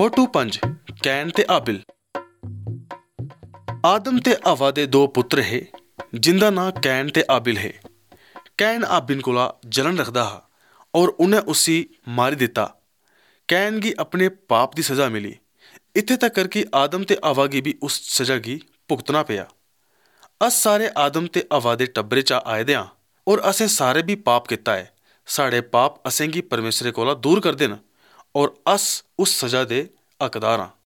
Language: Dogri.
फोटो 5 कैन ते आबिल। आदम ते हवा दे दो पुत्र हे जिंदा नां कैन ते आबिल हे। कैन आबिल कोला जलन रखदा हा और उन्नै उसी मारी दित्ता। कैन गी अपने पाप दी सज़ा मिली, इत्थे तक्कर कि आदम ते हवा गी भी उस सज़ा गी भुगतना पेआ। अस सारे आदम ते हवा दे टब्बरे चा आए दे आं और असें सारे भी पाप कीता ऐ। साढ़े पाप असेंगी परमेशरे कोला दूर करदे न और अस उस सज़ा दे हकदार आं।